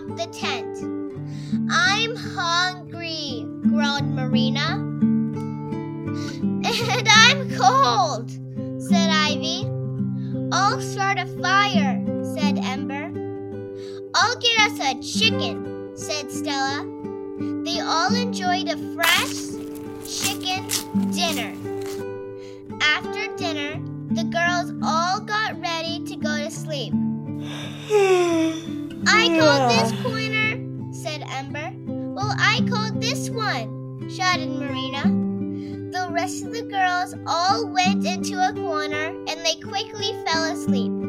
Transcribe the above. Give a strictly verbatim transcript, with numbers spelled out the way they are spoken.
the tent. I'm hungry, groaned Marina. And I'm cold, said Ivy. I'll start a fire, said Ember. I'll get us a chicken, said Stella. They all enjoyed a fresh chicken dinner. After dinner, the girls all got ready to go to sleep. I called this corner, said Ember. Well, I called this one, shouted Marina. The rest of the girls all went into a corner and they quickly fell asleep.